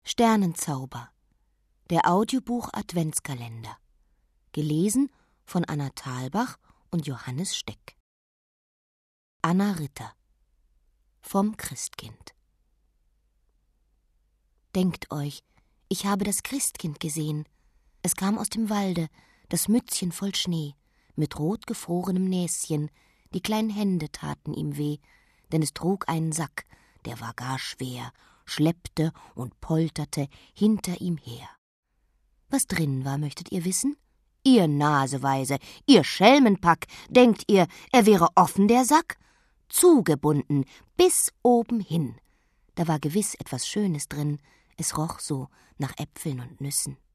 Sternenzauber, der Audiobuch-Adventskalender. Gelesen von Anna Thalbach und Johannes Steck. Anna Ritter. Vom Christkind. Denkt euch, ich habe das Christkind gesehen. Es kam aus dem Walde, das Mützchen voll Schnee, mit rot gefrorenem Näschen. Die kleinen Hände taten ihm weh, denn es trug einen Sack, der war gar schwer, schleppte und polterte hinter ihm her. Was drin war, möchtet ihr wissen? Ihr Naseweise, ihr Schelmenpack, denkt ihr, er wäre offen, der Sack? Zugebunden, bis oben hin. Da war gewiss etwas Schönes drin, es roch so nach Äpfeln und Nüssen.